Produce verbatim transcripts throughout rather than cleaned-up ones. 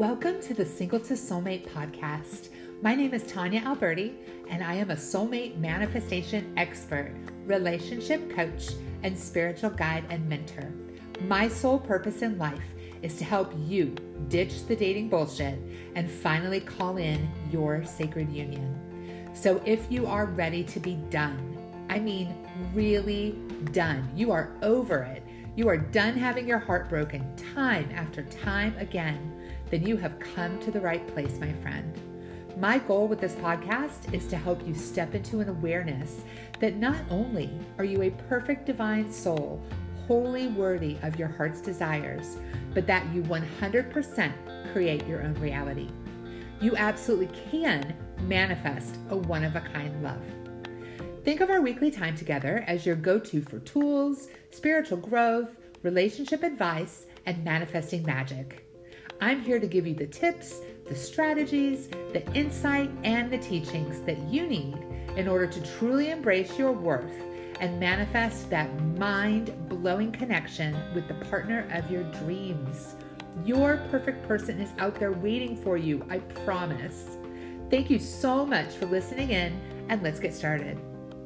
Welcome to the Single to Soulmate podcast. My name is Tanya Alberti, and I am a soulmate manifestation expert, relationship coach, and spiritual guide and mentor. My sole purpose in life is to help you ditch the dating bullshit and finally call in your sacred union. So if you are ready to be done, I mean really done, you are over it, you are done having your heart broken time after time again, then you have come to the right place, my friend. My goal with this podcast is to help you step into an awareness that not only are you a perfect divine soul, wholly worthy of your heart's desires, but that you one hundred percent create your own reality. You absolutely can manifest a one-of-a-kind love. Think of our weekly time together as your go-to for tools, spiritual growth, relationship advice, and manifesting magic. I'm here to give you the tips, the strategies, the insight, and the teachings that you need in order to truly embrace your worth and manifest that mind-blowing connection with the partner of your dreams. Your perfect person is out there waiting for you, I promise. Thank you so much for listening in, and let's get started.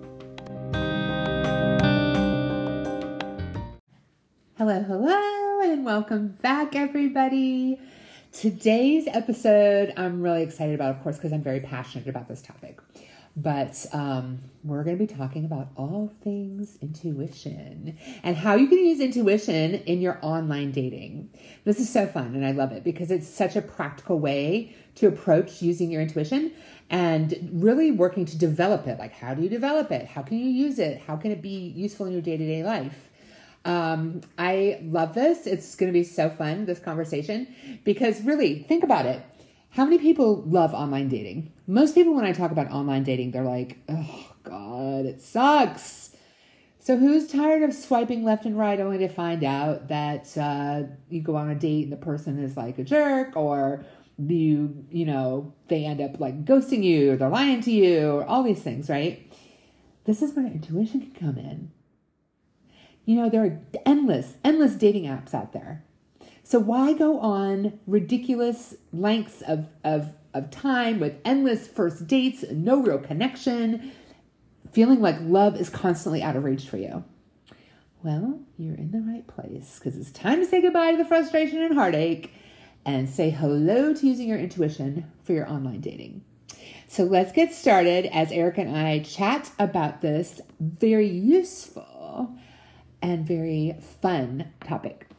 Hello, hello, and welcome back, everybody. Today's episode, I'm really excited about, of course, because I'm very passionate about this topic. But um, we're going to be talking about all things intuition and how you can use intuition in your online dating. This is so fun, and I love it because it's such a practical way to approach using your intuition and really working to develop it. Like, how do you develop it? How can you use it? How can it be useful in your day-to-day life? Um, I love this. It's going to be so fun, this conversation, because really think about it. How many people love online dating? Most people, when I talk about online dating, they're like, oh God, it sucks. So who's tired of swiping left and right only to find out that, uh, you go on a date and the person is like a jerk, or you, you know, they end up like ghosting you, or they're lying to you, or all these things, right? This is where intuition can come in. You know, there are endless, endless dating apps out there. So why go on ridiculous lengths of, of, of time with endless first dates, no real connection, feeling like love is constantly out of reach for you? Well, you're in the right place because it's time to say goodbye to the frustration and heartache and say hello to using your intuition for your online dating. So let's get started as Erica and I chat about this very useful and very fun topic.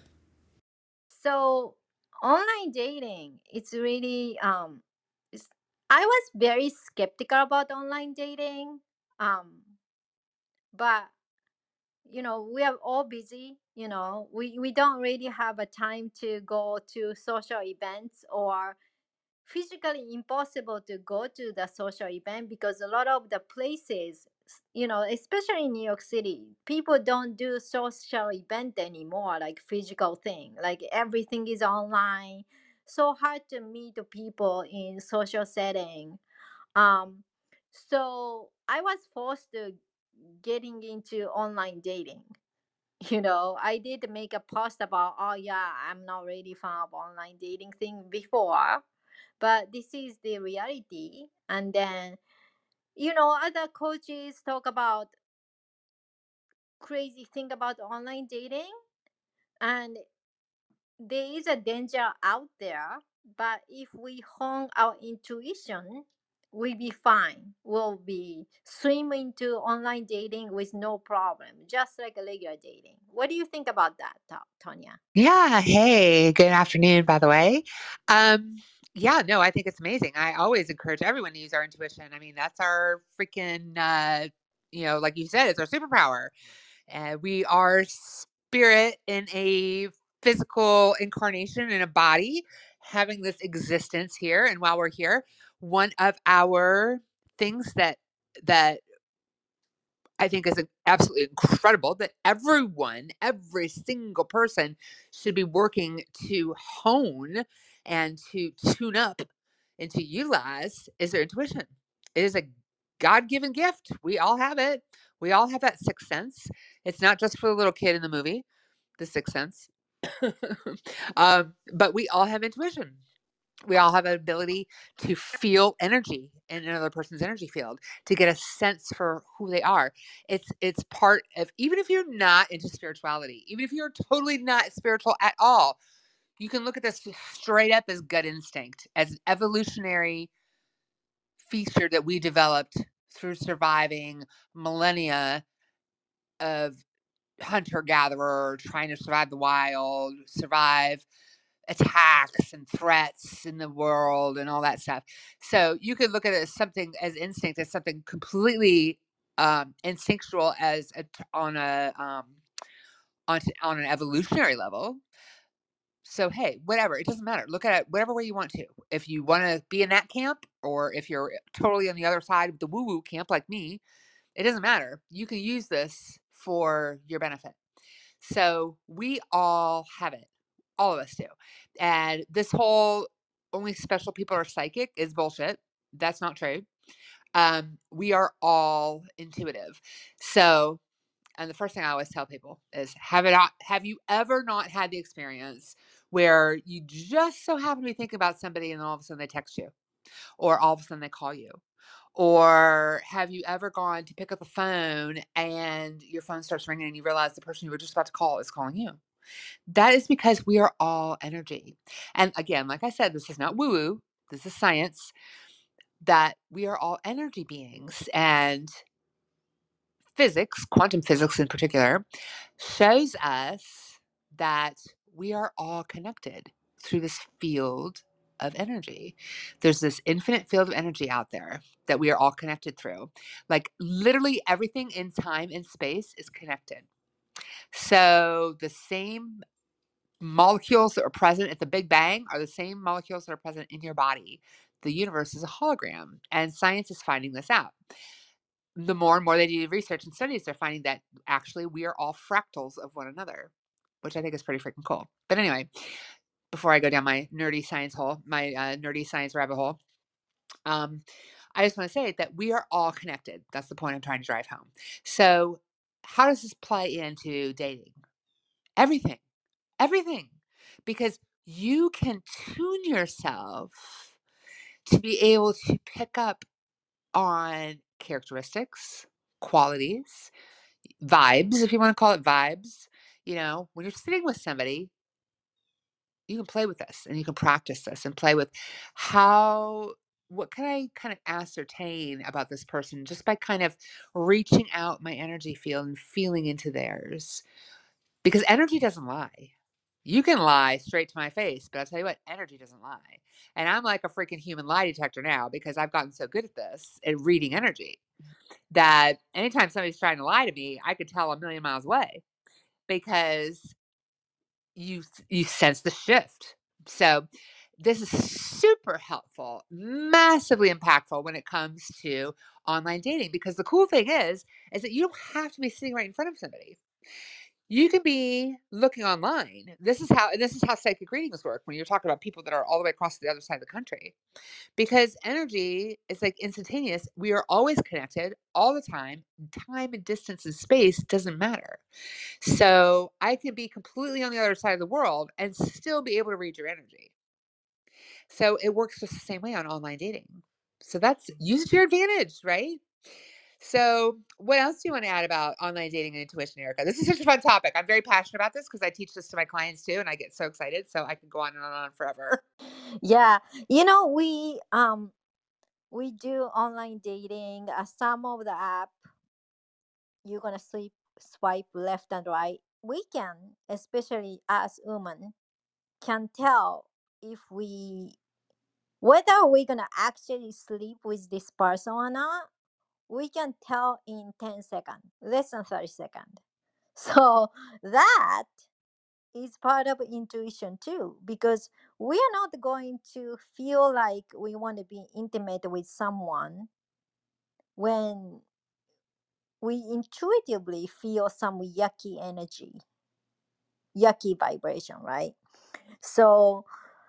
So online dating, it's really um it's, I was very skeptical about online dating. Um but you know, we are all busy, you know. We we don't really have a time to go to social events, or physically impossible to go to the social event because a lot of the places, you know, especially in New York City, people don't do social event anymore, like physical thing, like everything is online. So hard to meet the people in social setting. um so I was forced to getting into online dating. You know, I did make a post about, oh yeah, I'm not really fan of online dating thing before, but this is the reality. And then, you know, other coaches talk about crazy thing about online dating, and there is a danger out there, but if we hone our intuition, we'll be fine. We'll be swim into online dating with no problem, just like a regular dating. What do you think about that, Ta- Tonya? Yeah. Hey, good afternoon, by the way. Um, yeah, no, I think it's amazing. I always encourage everyone to use our intuition. I mean, that's our freaking, uh, you know, like you said, it's our superpower. Uh, we are spirit in a physical incarnation in a body, having this existence here. And while we're here, one of our things that that I think is absolutely incredible that everyone, every single person should be working to hone and to tune up and to utilize is their intuition. It is a God given gift. We all have it. We all have that sixth sense. It's not just for the little kid in the movie, The Sixth Sense. um, but we all have intuition. We all have an ability to feel energy in another person's energy field, to get a sense for who they are. It's it's part of, even if you're not into spirituality, even if you're totally not spiritual at all, you can look at this straight up as gut instinct, as an evolutionary feature that we developed through surviving millennia of hunter gatherer, trying to survive the wild, survive attacks and threats in the world and all that stuff. So you could look at it as something, as instinct, as something completely um, instinctual, as a, on a um, on, on an evolutionary level. So hey, whatever, it doesn't matter. Look at it whatever way you want to. If you want to be in that camp, or if you're totally on the other side of the woo woo camp like me, it doesn't matter. You can use this for your benefit. So we all have it. All of us do. And this whole only special people are psychic is bullshit. That's not true. Um, we are all intuitive. So, and the first thing I always tell people is, have it not, have you ever not had the experience where you just so happen to be thinking about somebody and then all of a sudden they text you, or all of a sudden they call you? Or have you ever gone to pick up the phone and your phone starts ringing and you realize the person you were just about to call is calling you? That is because we are all energy. And again, like I said, this is not woo woo, this is science, that we are all energy beings. And physics, quantum physics in particular, shows us that we are all connected through this field of energy. There's this infinite field of energy out there that we are all connected through. Like literally everything in time and space is connected. So the same molecules that are present at the Big Bang are the same molecules that are present in your body. The universe is a hologram, and science is finding this out. The more and more they do research and studies, they're finding that actually we are all fractals of one another, which I think is pretty freaking cool. But anyway, before I go down my nerdy science hole, my uh, nerdy science rabbit hole, um, I just want to say that we are all connected. That's the point I'm trying to drive home. So, how does this play into dating? Everything, everything, because you can tune yourself to be able to pick up on characteristics, qualities, vibes, if you want to call it vibes. You know, when you're sitting with somebody, you can play with this and you can practice this and play with how, what can I kind of ascertain about this person just by kind of reaching out my energy field and feeling into theirs. Because energy doesn't lie. You can lie straight to my face, but I'll tell you what, energy doesn't lie. And I'm like a freaking human lie detector now because I've gotten so good at this, at reading energy, that anytime somebody's trying to lie to me, I could tell a million miles away because you you sense the shift. So this is super helpful, massively impactful when it comes to online dating, because the cool thing is is that you don't have to be sitting right in front of somebody. You can be looking online. This is how this is how psychic readings work when you're talking about people that are all the way across the other side of the country. Because energy is like instantaneous. We are always connected all the time. Time and distance and space doesn't matter. So I could be completely on the other side of the world and still be able to read your energy. So it works just the same way on online dating. So that's, use it to your advantage, right? So, what else do you want to add about online dating and intuition, Erica? This is such a fun topic. I'm very passionate about this because I teach this to my clients too, and I get so excited. So I can go on and on and on forever. Yeah, you know, we um we do online dating. Uh, some of the app you're gonna swipe swipe left and right. We can, especially as women, can tell if we whether we're gonna actually sleep with this person or not. We can tell in ten seconds, less than thirty seconds. So that is part of intuition too, because we are not going to feel like we want to be intimate with someone when we intuitively feel some yucky energy, yucky vibration, right? So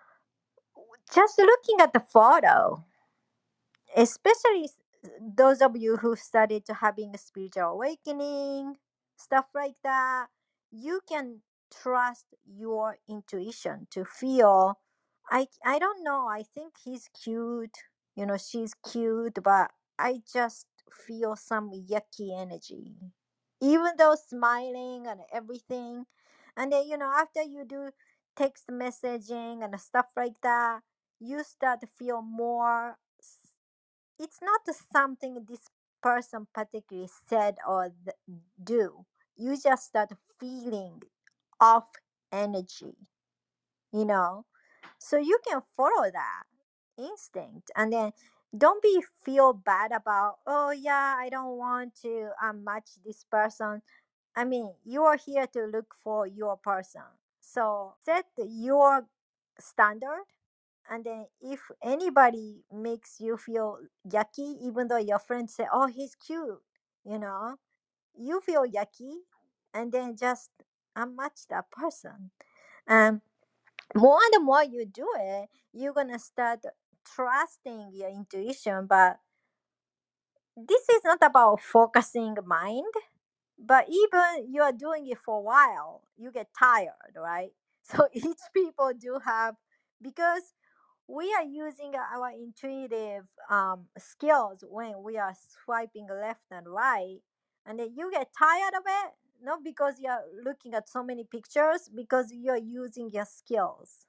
just looking at the photo, especially s- those of you who started to having a spiritual awakening, stuff like that, you can trust your intuition to feel I I don't know. I think he's cute. You know, she's cute, but I just feel some yucky energy. Even though smiling and everything. And then, you know, after you do text messaging and stuff like that, you start to feel more s- it's not something this person particularly said or th- do. You just start feeling off energy, you know, so you can follow that instinct, and then don't be feel bad about, oh yeah, I don't want to um, match this person. I mean, you are here to look for your person, so set your standard. And then if anybody makes you feel yucky, even though your friends say, oh, he's cute, you know, you feel yucky, and then just unmatch that person. And more and more you do it, you're gonna start trusting your intuition. But this is not about focusing mind, but even you are doing it for a while, you get tired, right? So each people do have, because we are using our intuitive um, skills when we are swiping left and right, and then you get tired of it, not because you're looking at so many pictures, because you're using your skills.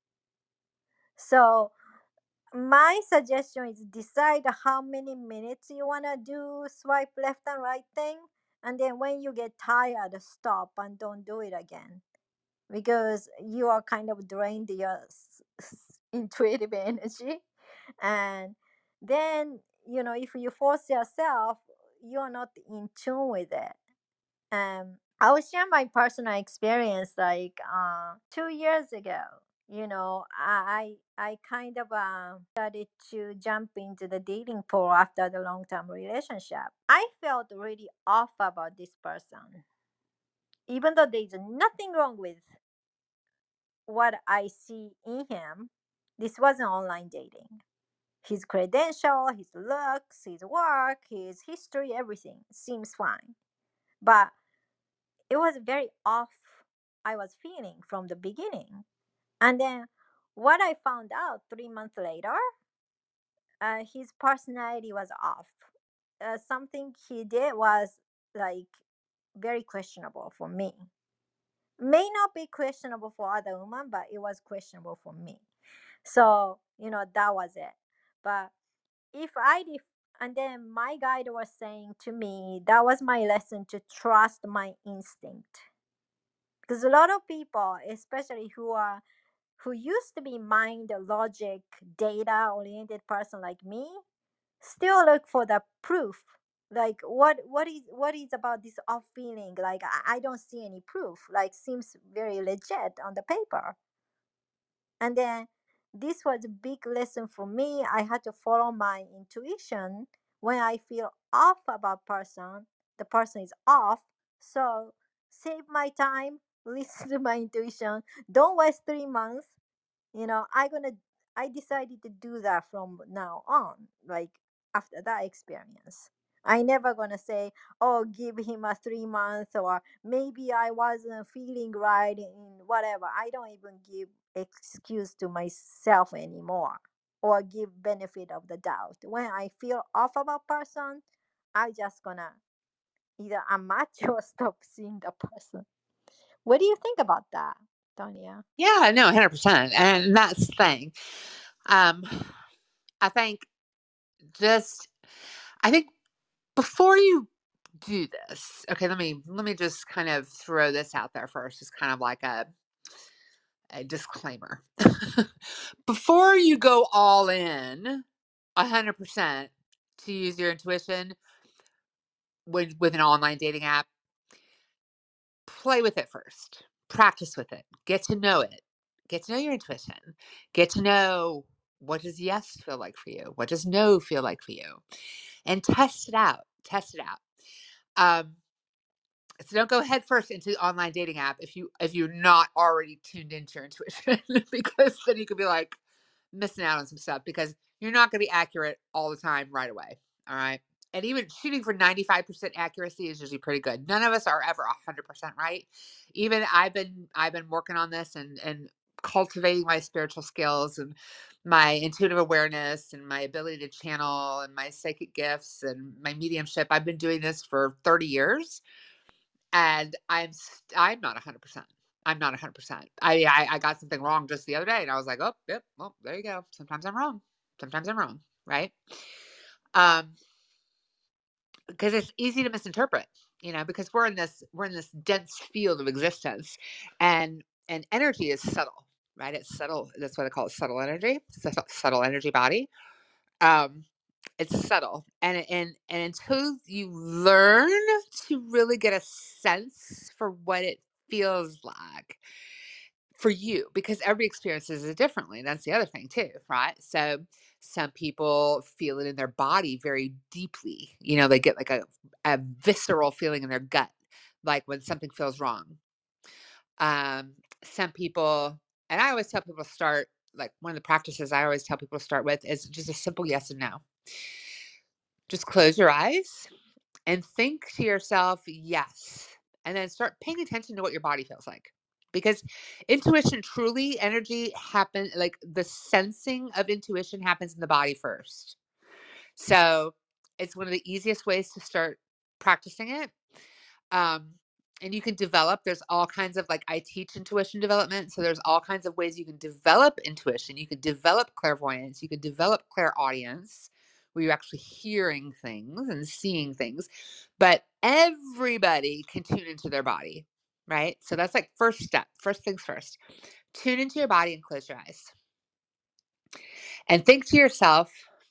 So my suggestion is decide how many minutes you want to do swipe left and right thing, and then when you get tired, stop and don't do it again, because you are kind of drained your s- s- intuitive energy. And then, you know, if you force yourself, you're not in tune with it. um I will share my personal experience. Like uh two years ago, you know, i i I kind of uh, started to jump into the dating pool after the long-term relationship. I felt really off about this person, even though there's nothing wrong with what I see in him. This wasn't online dating. His credential, his looks, his work, his history, everything seems fine. But it was very off, I was feeling from the beginning. And then what I found out three months later, uh, his personality was off. Uh, something he did was like very questionable for me. May not be questionable for other women, but it was questionable for me. So, you know, that was it. But if I did, and then my guide was saying to me, that was my lesson, to trust my instinct. Because a lot of people, especially who are who used to be mind logic data oriented person like me, still look for the proof. Like what what is what is about this off feeling? Like I, I don't see any proof. Like seems very legit on the paper. And then this was a big lesson for me. I had to follow my intuition. When I feel off about person, the person is off. So save my time, listen to my intuition. Don't waste three months. You know, I gonna I decided to do that from now on. Like after that experience, I never gonna say, oh, give him a three month, or maybe I wasn't feeling right in whatever. I don't even give excuse to myself anymore, or give benefit of the doubt. When I feel off about person, I just gonna either unmatch or stop seeing the person. What do you think about that, Tonya? Yeah, no, one hundred percent. And that's the thing. Um, I think just, I think before you do this, okay, let me, let me just kind of throw this out there first. It's kind of like a, a disclaimer. Before you go all in one hundred percent to use your intuition with, with an online dating app, play with it first. Practice with it. Get to know it. Get to know your intuition. Get to know, what does yes feel like for you? What does no feel like for you? And test it out. Test it out. Um, so don't go headfirst into the online dating app if you if you're not already tuned into your intuition, because then you could be like missing out on some stuff, because you're not going to be accurate all the time right away. All right. And even shooting for ninety-five percent accuracy is usually pretty good. None of us are ever one hundred percent right. Even I've been I've been working on this and and cultivating my spiritual skills and my intuitive awareness and my ability to channel and my psychic gifts and my mediumship. I've been doing this for thirty years, and I'm st- I'm not one hundred percent. I'm not one hundred percent. I, I I got something wrong just the other day, and I was like, oh, yep, well, there you go. Sometimes I'm wrong. Sometimes I'm wrong, right? Um, because it's easy to misinterpret, you know, because we're in this we're in this dense field of existence, and and energy is subtle, right? It's subtle. That's what I call it, subtle energy. Subtle, subtle energy body. Um, it's subtle, and and and until you learn to really get a sense for what it feels like for you, because every experiences it differently. That's the other thing too, right? So some people feel it in their body very deeply. You know, they get like a, a visceral feeling in their gut, like when something feels wrong. Um, some people, and I always tell people to start, like one of the practices I always tell people to start with is just a simple yes and no. Just close your eyes and think to yourself, yes. And then start paying attention to what your body feels like. Because intuition, truly, energy happens, like the sensing of intuition happens in the body first. So it's one of the easiest ways to start practicing it. Um, and you can develop, there's all kinds of, like, I teach intuition development. So there's all kinds of ways you can develop intuition. You can develop clairvoyance. You can develop clairaudience, where you're actually hearing things and seeing things. But everybody can tune into their body, right? So that's like first step, first things first. Tune into your body and close your eyes. And think to yourself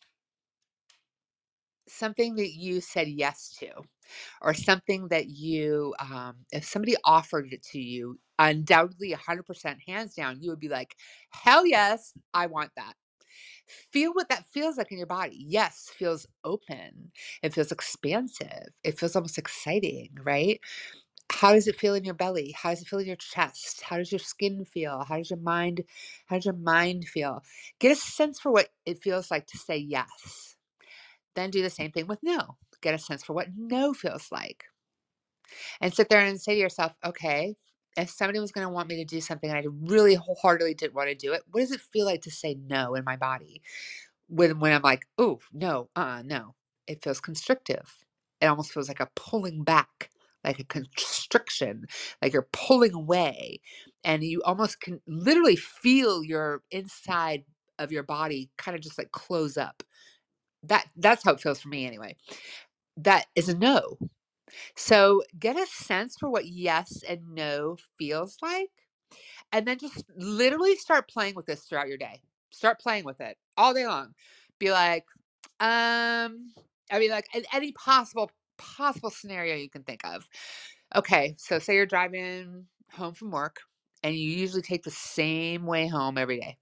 something that you said yes to, or something that you, um, if somebody offered it to you, undoubtedly one hundred percent hands down, you would be like, hell yes, I want that. Feel what that feels like in your body. Yes, feels open. It feels expansive. It feels almost exciting, right? How does it feel in your belly? How does it feel in your chest? How does your skin feel? How does your mind, how does your mind feel? Get a sense for what it feels like to say yes. Then do the same thing with no. Get a sense for what no feels like. And sit there and say to yourself, okay, if somebody was going to want me to do something and I really wholeheartedly didn't want to do it, what does it feel like to say no in my body? When when I'm like, oh, no, uh, no, it feels constrictive. It almost feels like a pulling back, like a constriction, like you're pulling away, and you almost can literally feel your inside of your body kind of just like close up. That that's how it feels for me anyway. That is a no. So get a sense for what yes and no feels like, and then just literally start playing with this throughout your day. Start playing with it all day long. Be like, um, I mean, like in any possible possible scenario you can think of. Okay, so say you're driving home from work and you usually take the same way home every day.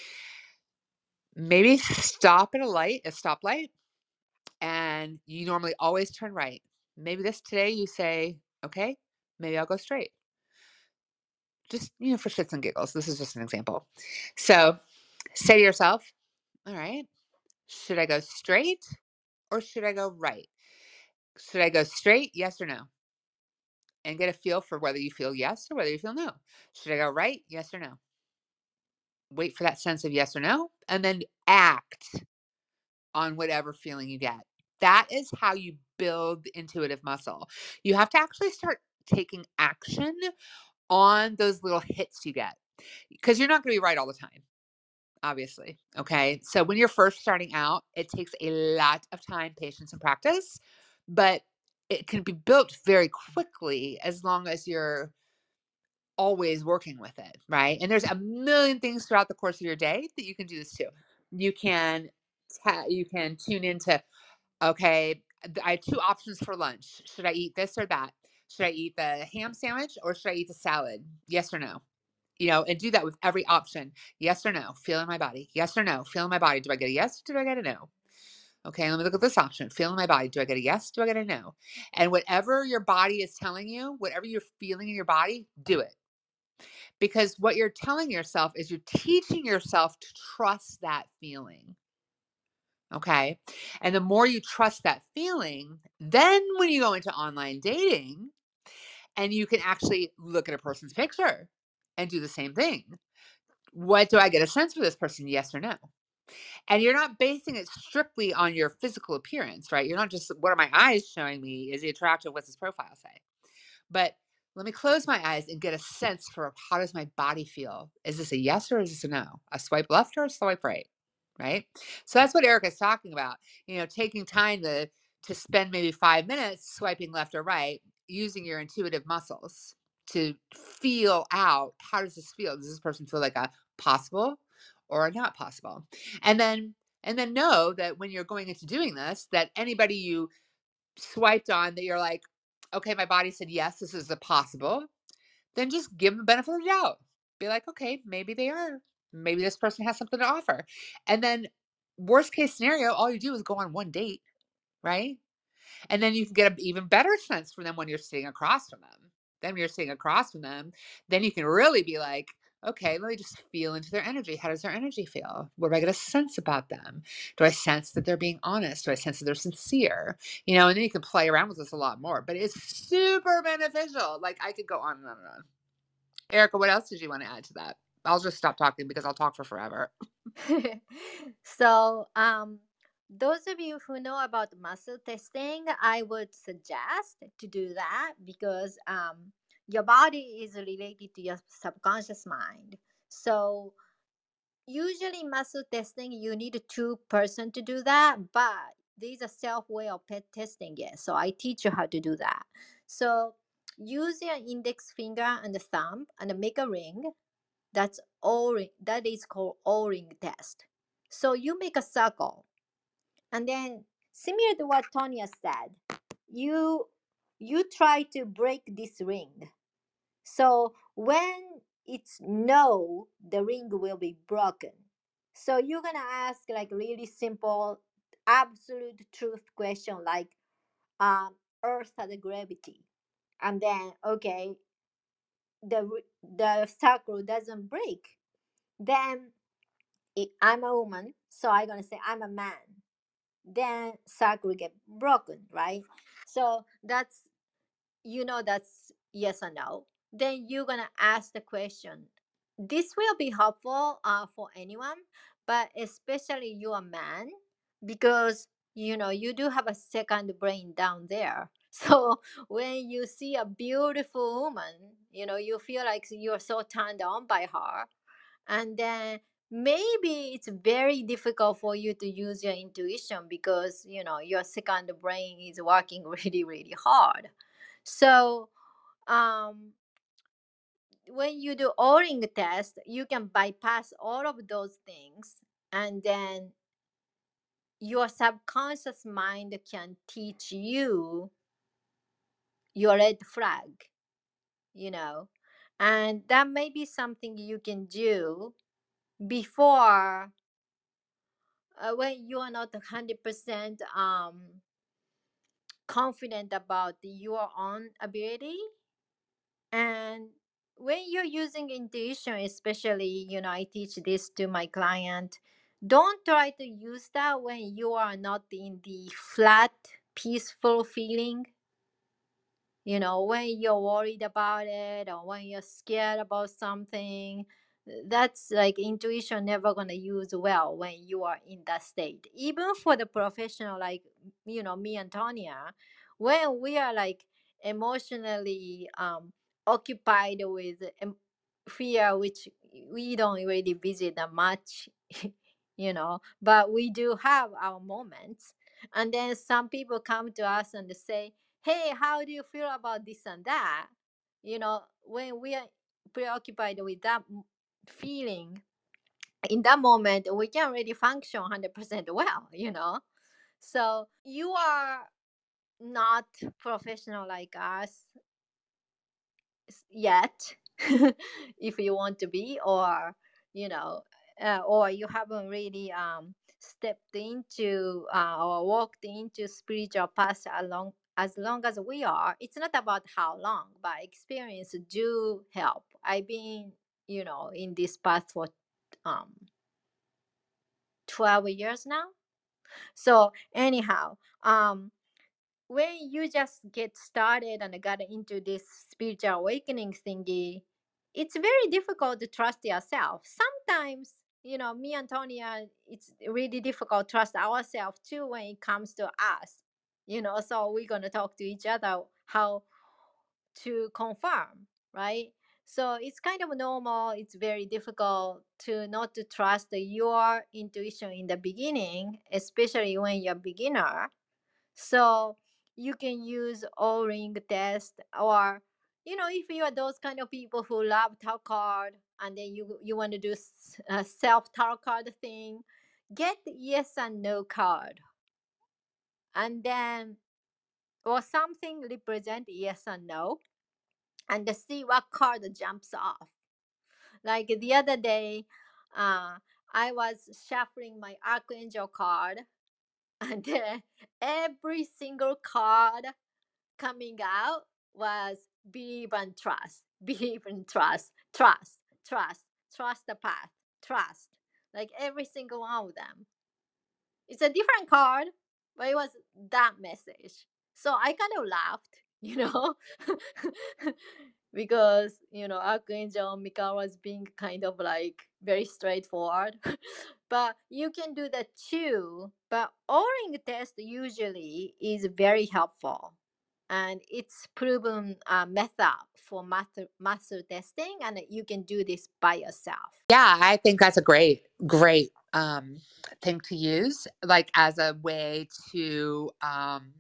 Maybe stop at a light, a stoplight, and you normally always turn right. Maybe this today you say, okay, maybe I'll go straight. Just, you know, for shits and giggles. This is just an example. So say to yourself, all right, should I go straight or should I go right? Should I go straight? Yes or no? And get a feel for whether you feel yes or whether you feel no. Should I go right? Yes or no? Wait for that sense of yes or no, and then act on whatever feeling you get. That is how you build intuitive muscle. You have to actually start taking action on those little hits you get, because you're not going to be right all the time, obviously. Okay. So when you're first starting out, it takes a lot of time, patience, and practice, but it can be built very quickly as long as you're always working with it, right? And there's a million things throughout the course of your day that you can do this too. You can ta- you can tune into, okay, I have two options for lunch. Should I eat this or that? Should I eat the ham sandwich or should I eat the salad? Yes or no? You know, and do that with every option. Yes or no? Feel in my body. Yes or no? Feel in my body. Do I get a yes? Do I get a no? Okay, let me look at this option. Feel in my body. Do I get a yes? Do I get a no? And whatever your body is telling you, whatever you're feeling in your body, do it. Because what you're telling yourself is you're teaching yourself to trust that feeling. Okay. And the more you trust that feeling, then when you go into online dating and you can actually look at a person's picture and do the same thing, What do I get a sense for this person? Yes or no? And you're not basing it strictly on your physical appearance, right? You're not just, what are my eyes showing me? Is he attractive? What's his profile say? But let me close my eyes and get a sense for, how does my body feel? Is this a yes or is this a no? A swipe left or a swipe right? Right? So that's what Erica's talking about. You know, taking time to to spend maybe five minutes swiping left or right, using your intuitive muscles to feel out, how does this feel? Does this person feel like a possible or a not possible? And then and then know that when you're going into doing this, that anybody you swiped on that you're like, okay, my body said yes, this is a possible, then just give them the benefit of the doubt. Be like, okay, maybe they are. Maybe this person has something to offer. And then, worst case scenario, all you do is go on one date, right? And then you can get an even better sense from them when you're sitting across from them. Then when you're sitting across from them, then you can really be like, okay, let me just feel into their energy. How does their energy feel? What do I get a sense about them? Do I sense that they're being honest? Do I sense that they're sincere? You know, and then you can play around with this a lot more. But it's super beneficial. Like, I could go on and on and on. Erica, what else did you want to add to that? I'll just stop talking because I'll talk for forever. So, um, those of you who know about muscle testing, I would suggest to do that because um, your body is related to your subconscious mind. So, usually muscle testing, you need a two person to do that, but there's a self way of pet testing it. So, I teach you how to do that. So, use your index finger and the thumb and make a ring. That's O-ring. That is called O-ring test. So you make a circle, and then similar to what Tonya said, you you try to break this ring. So when it's no, the ring will be broken. So you're gonna ask like really simple, absolute truth question like, um, Earth has gravity, and then okay, the the circle doesn't break. Then if I'm a woman, so I'm gonna say I'm a man. Then circle get broken, right? So that's, you know, that's yes or no. Then you're gonna ask the question. This will be helpful uh, for anyone, but especially you're a man, because you know you do have a second brain down there. So when you see a beautiful woman, you know you feel like you're so turned on by her, and then maybe it's very difficult for you to use your intuition because you know your second brain is working really really hard. So um when you do O-ring test, you can bypass all of those things, and then your subconscious mind can teach you your red flag, you know, and that may be something you can do before, uh, when you are not one hundred percent um, confident about your own ability. And when you're using intuition, especially, you know, I teach this to my client, don't try to use that when you are not in the flat, peaceful feeling. You know, when you're worried about it or when you're scared about something, that's like intuition never gonna use well when you are in that state. Even for the professional, like, you know, me and Tonya, when we are like emotionally um occupied with em- fear, which we don't really visit that much, you know, but we do have our moments. And then some people come to us and say, hey, how do you feel about this and that? You know, when we are preoccupied with that m- feeling, in that moment, we can really function one hundred percent well, you know? So you are not professional like us s- yet, if you want to be, or, you know, uh, or you haven't really um, stepped into uh, or walked into spiritual path along as long as we are. It's not about how long, but experience do help. I've been, you know, in this path for um twelve years now. So anyhow, um when you just get started and got into this spiritual awakening thingy, it's very difficult to trust yourself. Sometimes, you know, me and Tonya, it's really difficult to trust ourselves too when it comes to us. You know, so we're gonna talk to each other how to confirm, right? So it's kind of normal. It's very difficult to not to trust your intuition in the beginning, especially when you're a beginner. So you can use O-ring test, or you know, if you are those kind of people who love tarot card and then you you want to do s- a self tarot card thing, get yes and no card, and then or something represent yes and no, and to see what card jumps off. Like the other day, uh, I was shuffling my archangel card, and then every single card coming out was believe and trust, believe and trust, trust, trust, trust the path, trust. Like every single one of them. It's a different card, but it was that message. So I kind of laughed, you know, because, you know, Archangel Mika was being kind of like very straightforward. But you can do that too. But O-ring test usually is very helpful. And it's proven uh, method for muscle, muscle testing, and you can do this by yourself. Yeah, I think that's a great, great um, thing to use, like as a way to um,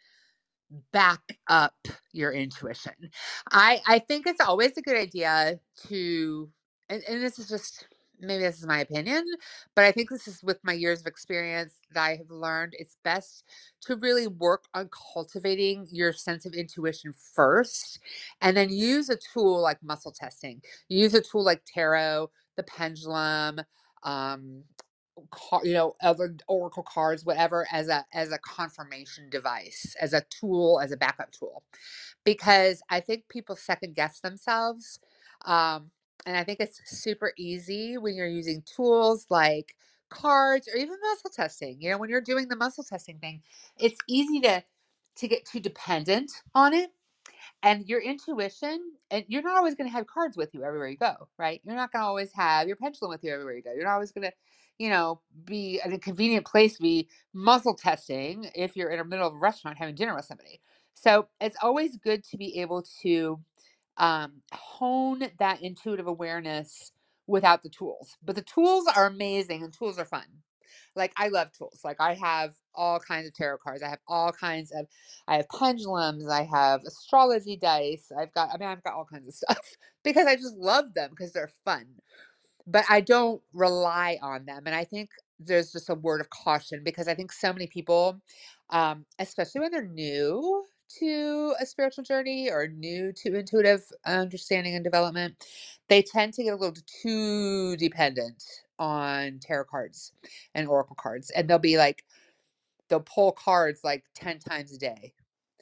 back up your intuition. I I think it's always a good idea to, and, and this is just maybe this is my opinion, but I think this is with my years of experience that I have learned it's best to really work on cultivating your sense of intuition first, and then use a tool like muscle testing. Use a tool like tarot, the pendulum, um, car, you know, other oracle cards, whatever, as a as a confirmation device, as a tool, as a backup tool, because I think people second guess themselves, um, and I think it's super easy when you're using tools like cards or even muscle testing. You know, when you're doing the muscle testing thing, it's easy to to get too dependent on it, and your intuition, and you're not always going to have cards with you everywhere you go, right? You're not going to always have your pendulum with you everywhere you go. You're not always going to, you know, be at a convenient place to be muscle testing if you're in the middle of a restaurant having dinner with somebody. So it's always good to be able to um, hone that intuitive awareness without the tools. But the tools are amazing and tools are fun. Like I love tools. Like I have all kinds of tarot cards. I have all kinds of I have pendulums, I have astrology dice. I've got I mean I've got all kinds of stuff because I just love them because they're fun. But I don't rely on them, and I think there's just a word of caution because I think so many people, um, especially when they're new to a spiritual journey or new to intuitive understanding and development, they tend to get a little too dependent on tarot cards and oracle cards, and they'll be like they'll pull cards like ten times a day.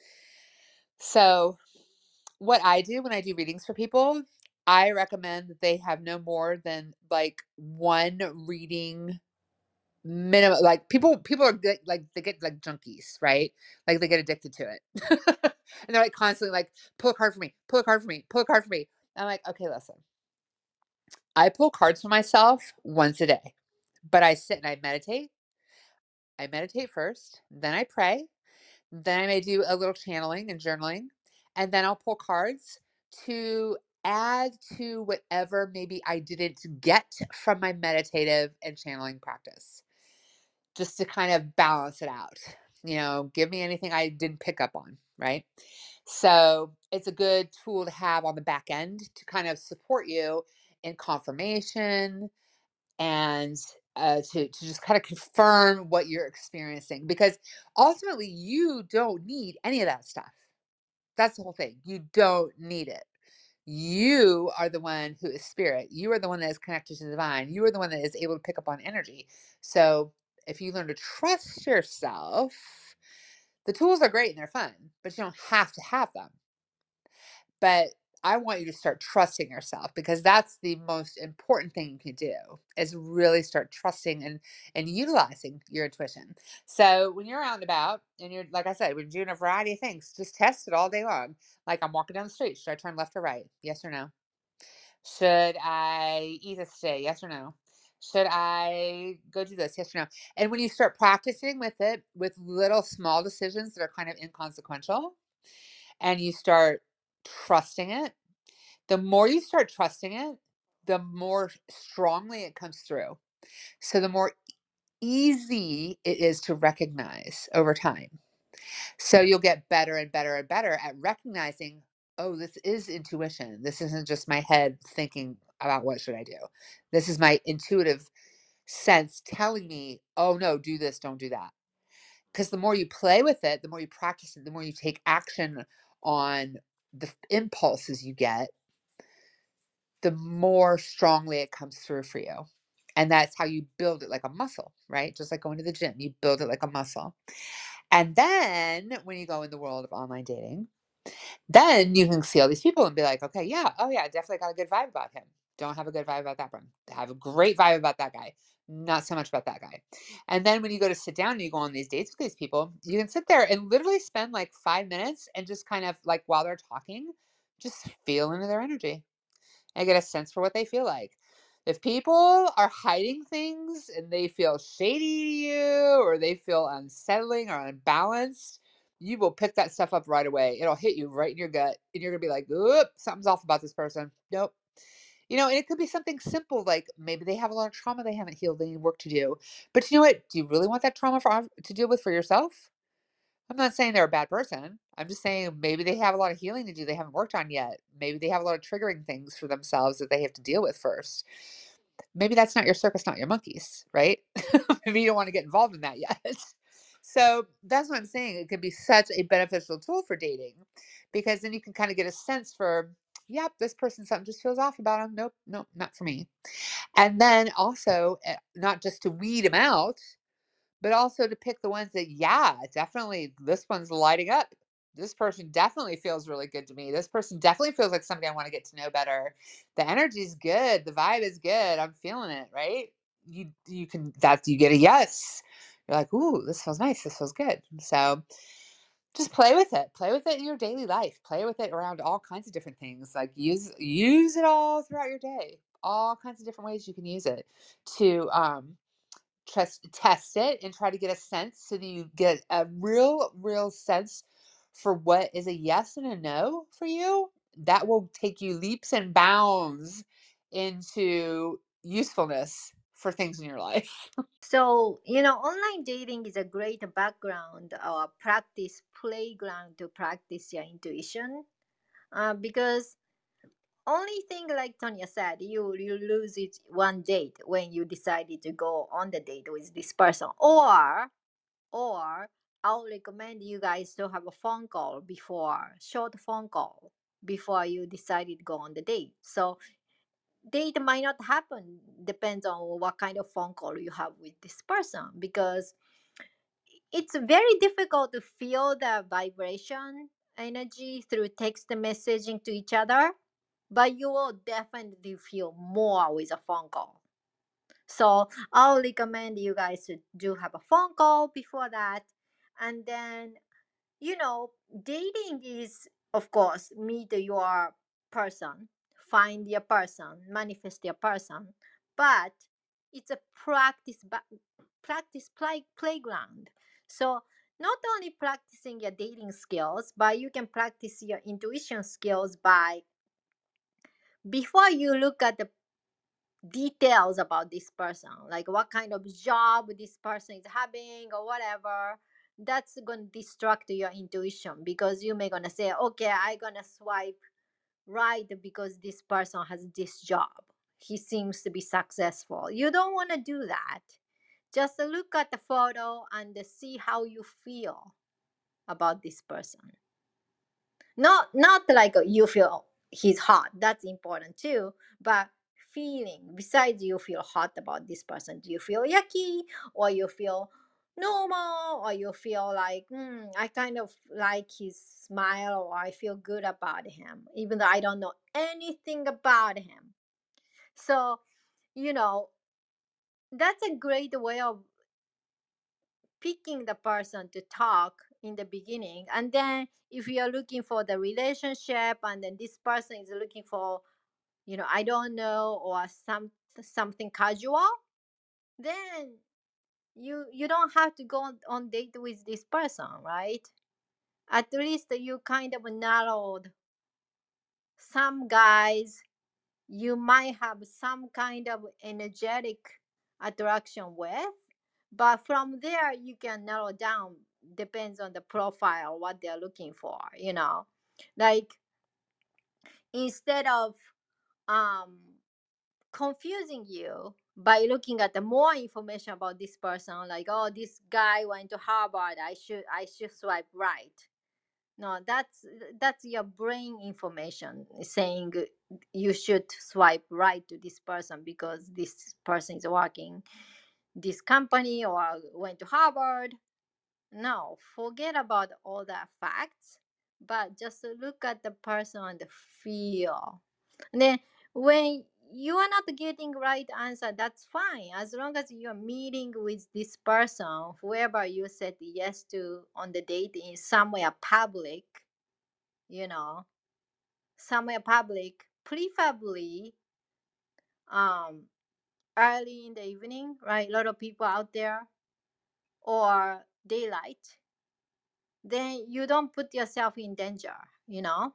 So, what I do when I do readings for people, I recommend that they have no more than like one reading minimum. Like people, people are good, like they get like junkies, right? Like they get addicted to it, and they're like constantly like, pull a card for me, pull a card for me, pull a card for me. I'm like, okay, listen, I pull cards for myself once a day, but I sit and I meditate. I meditate first, then I pray, then I may do a little channeling and journaling, and then I'll pull cards to add to whatever maybe I didn't get from my meditative and channeling practice, just to kind of balance it out. You know, give me anything I didn't pick up on, right? So it's a good tool to have on the back end to kind of support you in confirmation and uh, to, to just kind of confirm what you're experiencing, because ultimately you don't need any of that stuff. That's the whole thing. You don't need it. You are the one who is spirit. You are the one that is connected to the divine. You are the one that is able to pick up on energy. So if you learn to trust yourself, the tools are great and they're fun, but you don't have to have them. But I want you to start trusting yourself, because that's the most important thing you can do, is really start trusting and and utilizing your intuition. So when you're out and about and you're, like I said, we're doing a variety of things, just test it all day long. Like I'm walking down the street, should I turn left or right? Yes or no? Should I eat this today? Yes or no? Should I go do this? Yes or no? And when you start practicing with it, with little small decisions that are kind of inconsequential, and you start trusting it, the more you start trusting it, the more strongly it comes through. So the more easy it is to recognize over time. So you'll get better and better and better at recognizing, oh, this is intuition. This isn't just my head thinking about what should I do. This is my intuitive sense telling me, oh no, do this, don't do that. Because the more you play with it, the more you practice it, the more you take action on the impulses you get, the more strongly it comes through for you. And that's how you build it like a muscle, right? Just like going to the gym, you build it like a muscle. And then when you go in the world of online dating, then you can see all these people and be like, okay, yeah, oh yeah, definitely got a good vibe about him. Don't have a good vibe about that one. Have a great vibe about that guy. Not so much about that guy. And then when you go to sit down and you go on these dates with these people, you can sit there and literally spend like five minutes and just kind of like while they're talking, just feel into their energy and get a sense for what they feel like. If people are hiding things and they feel shady to you or they feel unsettling or unbalanced, you will pick that stuff up right away. It'll hit you right in your gut and you're going to be like, oop, something's off about this person. Nope. You know, and it could be something simple like maybe they have a lot of trauma they haven't healed, they need work to do. But you know what? Do you really want that trauma for, to deal with for yourself? I'm not saying they're a bad person. I'm just saying maybe they have a lot of healing to do they haven't worked on yet. Maybe they have a lot of triggering things for themselves that they have to deal with first. Maybe that's not your circus, not your monkeys, right? Maybe you don't want to get involved in that yet. So that's what I'm saying. It can be such a beneficial tool for dating because then you can kind of get a sense for, yep, this person, something just feels off about them. Nope, nope, not for me. And then also, eh, not just to weed them out, but also to pick the ones that, yeah, definitely this one's lighting up. This person definitely feels really good to me. This person definitely feels like somebody I want to get to know better. The energy's good. The vibe is good. I'm feeling it, right? You you can that you get a yes. You're like, ooh, this feels nice. This feels good. So just play with it. Play with it in your daily life. Play with it around all kinds of different things. Like use use it all throughout your day. All kinds of different ways you can use it to um Trust test it and try to get a sense so that you get a real, real sense for what is a yes and a no for you. That will take you leaps and bounds into usefulness for things in your life. So, you know, online dating is a great background or practice playground to practice your intuition. Uh, because only thing like Tonya said, you you lose it one date when you decided to go on the date with this person, or or I'll recommend you guys to have a phone call before short phone call before you decided to go on the date. So date might not happen depends on what kind of phone call you have with this person, because it's very difficult to feel the vibration energy through text messaging to each other, but you will definitely feel more with a phone call. So I'll recommend you guys to do have a phone call before that. And then, you know, dating is, of course, meet your person, find your person, manifest your person, but it's a practice, ba- practice play, playground. So not only practicing your dating skills, but you can practice your intuition skills by, before you look at the details about this person, like what kind of job this person is having or whatever, that's gonna distract your intuition, because you may gonna say, okay, I gonna swipe right because this person has this job, he seems to be successful. You don't want to do that. Just look at the photo and see how you feel about this person. Not not like you feel he's hot, that's important too, but feeling, besides you feel hot about this person, do you feel yucky, or you feel normal, or you feel like, hmm, I kind of like his smile, or I feel good about him even though I don't know anything about him. So, you know, that's a great way of picking the person to talk in the beginning. And then if you're looking for the relationship and then this person is looking for you know, I don't know, or some something casual, then you you don't have to go on, on date with this person, right? At least you kind of narrowed some guys you might have some kind of energetic attraction with, but from there you can narrow down, depends on the profile what they're looking for, you know, like instead of um confusing you by looking at the more information about this person, like, oh, this guy went to Harvard, i should i should swipe right. No, that's that's your brain information saying you should swipe right to this person because this person is working this company or went to Harvard. No, forget about all the facts, but just look at the person and feel. And then when you are not getting right answer, that's fine. As long as you're meeting with this person, whoever you said yes to on the date in somewhere public, you know, somewhere public, preferably um early in the evening, right? A lot of people out there, or daylight, then you don't put yourself in danger, you know.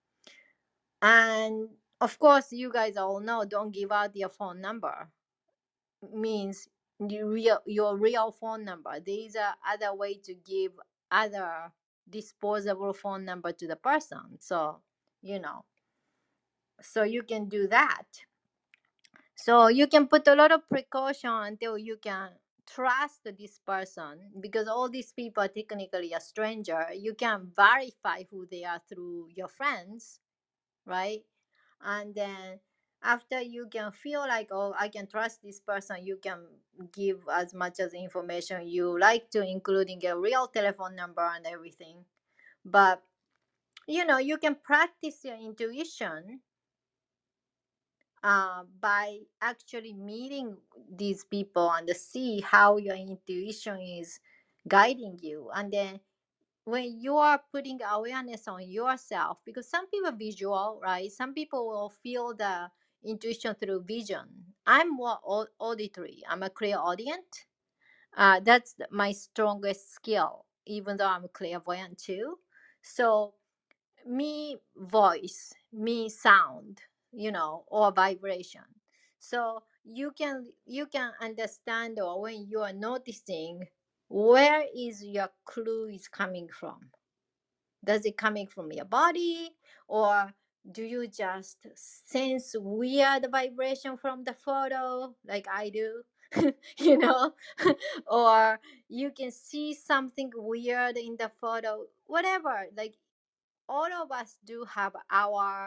And of course, you guys all know, don't give out your phone number. Means your real, your real phone number. These are other way to give other disposable phone number to the person. So, you know, so you can do that. So you can put a lot of precaution until you can trust this person, because all these people are technically a stranger. You can verify who they are through your friends, right? And then after you can feel like, oh, I can trust this person, you can give as much as information you like to, including a real telephone number and everything. But you know, you can practice your intuition uh, by actually meeting these people and see how your intuition is guiding you. And then when you are putting awareness on yourself, because some people are visual, right? Some people will feel the intuition through vision. I'm more au- auditory. I'm a clairaudient. Uh, that's the- my strongest skill, even though I'm clairvoyant too. So me voice, me sound, you know, or vibration. So you can you can understand, or when you are noticing, where is your clue is coming from. Does it coming from your body, or do you just sense weird vibration from the photo like I do? You know, or you can see something weird in the photo, whatever. Like, all of us do have our,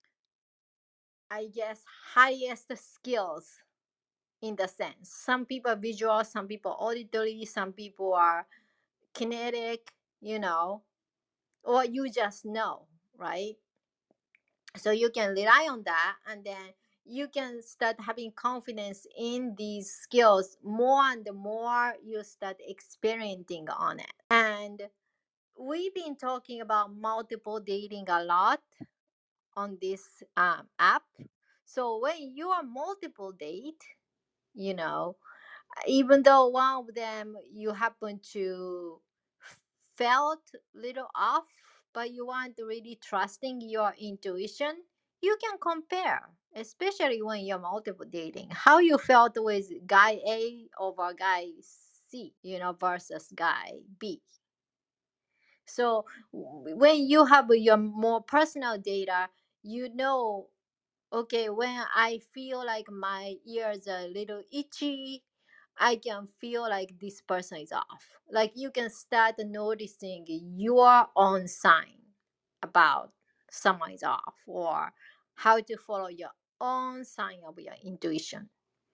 I guess, highest skills in the sense. Some people are visual, some people auditory, some people are kinetic, you know, or you just know, right? So you can rely on that, and then you can start having confidence in these skills more and more you start experimenting on it. And we've been talking about multiple dating a lot on this um, app. So when you are multiple date, you know, even though one of them you happen to felt little off, but you want really trusting your intuition, you can compare, especially when you're multiple dating, how you felt with guy A over guy C, you know, versus guy B. So w- when you have your more personal data, you know, okay, when I feel like my ears are a little itchy, I can feel like this person is off. Like, you can start noticing your own sign about someone is off, or how to follow your own sign of your intuition.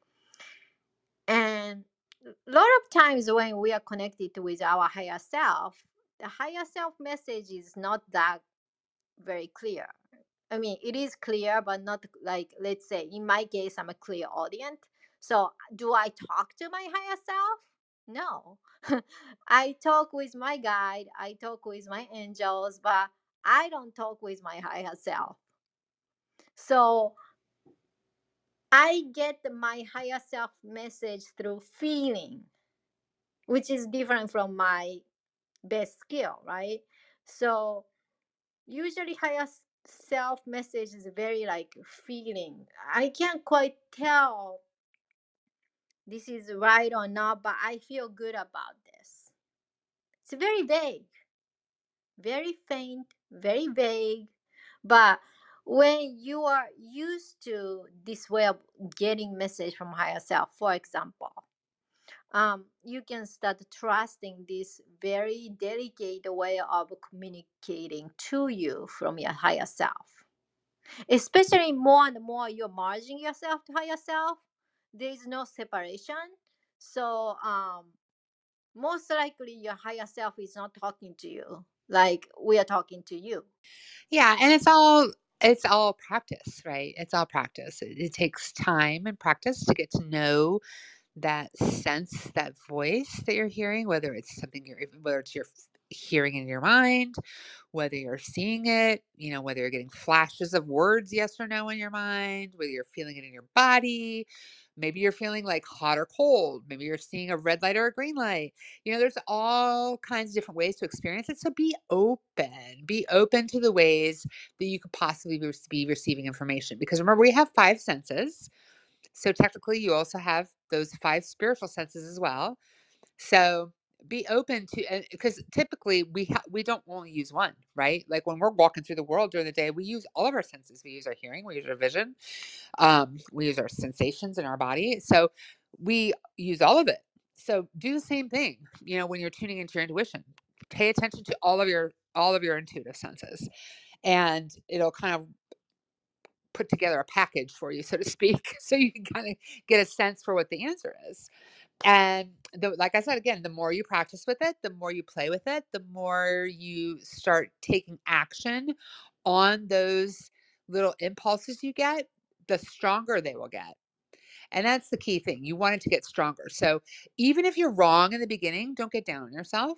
And a lot of times when we are connected with our higher self, the higher self message is not that very clear. I mean, it is clear, but not like, let's say, in my case, I'm a clairaudient. So, do I talk to my higher self? No. I talk with my guide, I talk with my angels, but I don't talk with my higher self. So, I get my higher self message through feeling, which is different from my best skill, right? So usually higher self message is very like feeling. I can't quite tell this is right or not, but I feel good about this. It's very vague, very faint, very vague. But when you are used to this way of getting message from higher self, for example, um, you can start trusting this very delicate way of communicating to you from your higher self. Especially more and more you're merging yourself to higher self, there is no separation. So um, most likely your higher self is not talking to you like we are talking to you. Yeah, and it's all it's all practice, right? It's all practice. It, it takes time and practice to get to know that sense, that voice that you're hearing, whether it's something you're, whether it's you're hearing in your mind, whether you're seeing it, you know, whether you're getting flashes of words, yes or no in your mind, whether you're feeling it in your body. Maybe you're feeling like hot or cold. Maybe you're seeing a red light or a green light. You know, there's all kinds of different ways to experience it. So be open. Be open to the ways that you could possibly be receiving information. Because remember, we have five senses. So technically, you also have those five spiritual senses as well. So be open to, because typically we ha- we don't only use one, right? Like when we're walking through the world during the day, we use all of our senses. We use our hearing, we use our vision, um, we use our sensations in our body. So we use all of it. So do the same thing. You know, when you're tuning into your intuition, pay attention to all of your all of your intuitive senses, and it'll kind of put together a package for you, so to speak, so you can kind of get a sense for what the answer is. And the, like I said, again, the more you practice with it, the more you play with it, the more you start taking action on those little impulses you get, the stronger they will get. And that's the key thing. You want it to get stronger. So even if you're wrong in the beginning, don't get down on yourself.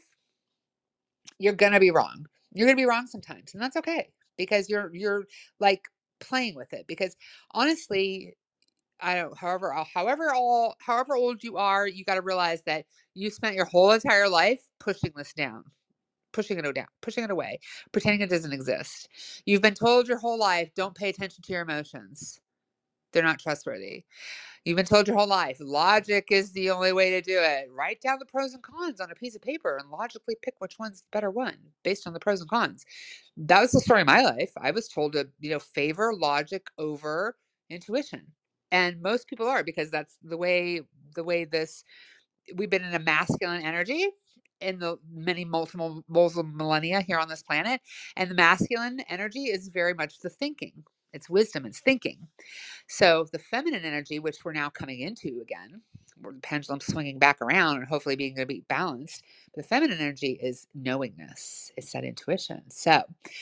You're going to be wrong. You're going to be wrong sometimes, and that's okay, because you're you're like playing with it. Because honestly, I don't, however, however, all, however old you are, you got to realize that you spent your whole entire life pushing this down, pushing it down, pushing it away, pretending it doesn't exist. You've been told your whole life, don't pay attention to your emotions. They're not trustworthy. You've been told your whole life, logic is the only way to do it. Write down the pros and cons on a piece of paper and logically pick which one's the better one based on the pros and cons. That was the story of my life. I was told to, you know, favor logic over intuition. And most people are, because that's the way the way this we've been in a masculine energy in the many multiple multiple millennia here on this planet. And the masculine energy is very much the thinking. It's wisdom, it's thinking. So the feminine energy, which we're now coming into again, where the pendulum's swinging back around and hopefully being going to be balanced. The feminine energy is knowingness. It's that intuition. So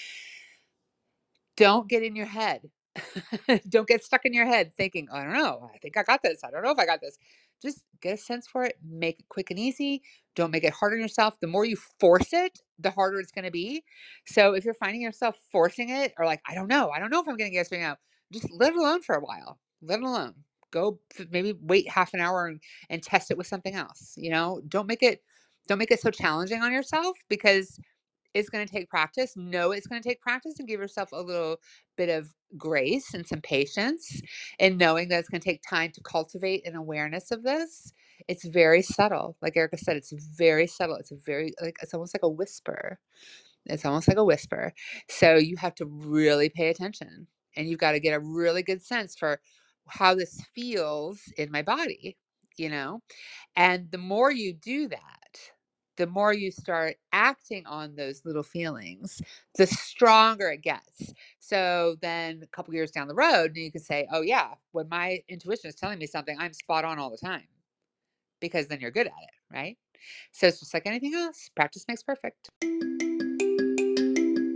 don't get in your head. Don't get stuck in your head thinking, I don't know, I think I got this. I don't know if I got this. Just get a sense for it. Make it quick and easy. Don't make it hard on yourself. The more you force it, the harder it's going to be. So if you're finding yourself forcing it, or like, I don't know, I don't know if I'm going to get this right now, just let it alone for a while. Let it alone. Go maybe wait half an hour and, and test it with something else. You know, don't make it, don't make it so challenging on yourself, because it's going to take practice. Know it's going to take practice, and give yourself a little bit of grace and some patience in knowing that it's going to take time to cultivate an awareness of this. It's very subtle. Like Erica said, it's very subtle. It's a very, like, it's almost like a whisper. It's almost like a whisper. So you have to really pay attention, and you've got to get a really good sense for how this feels in my body, you know? And the more you do that, the more you start acting on those little feelings, the stronger it gets. So then a couple years down the road, you can say, oh, yeah, when my intuition is telling me something, I'm spot on all the time, because then you're good at it, right? So it's just like anything else. Practice makes perfect.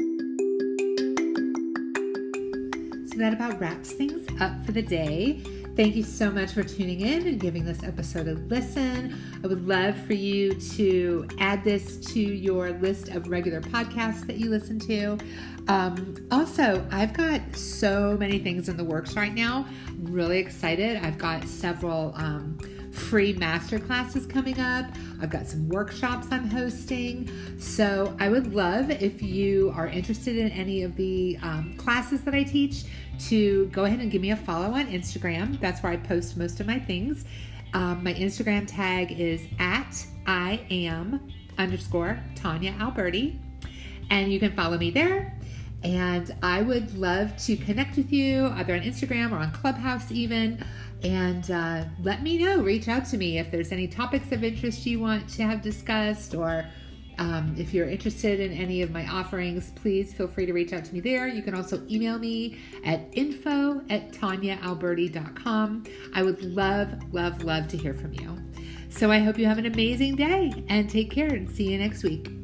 So that about wraps things up for the day. Thank you so much for tuning in and giving this episode a listen. I would love for you to add this to your list of regular podcasts that you listen to. Um, also, I've got so many things in the works right now. I'm really excited. I've got several um, free master classes coming up. I've got some workshops I'm hosting. So I would love if you are interested in any of the um, classes that I teach to go ahead and give me a follow on Instagram. That's where I post most of my things. Um, my Instagram tag is at I am underscore Tanya Alberti. And you can follow me there. And I would love to connect with you either on Instagram or on Clubhouse even. And uh, let me know, reach out to me if there's any topics of interest you want to have discussed, or um, if you're interested in any of my offerings, please feel free to reach out to me there. You can also email me at info at tanya alberti dot com. I would love, love, love to hear from you. So I hope you have an amazing day and take care and see you next week.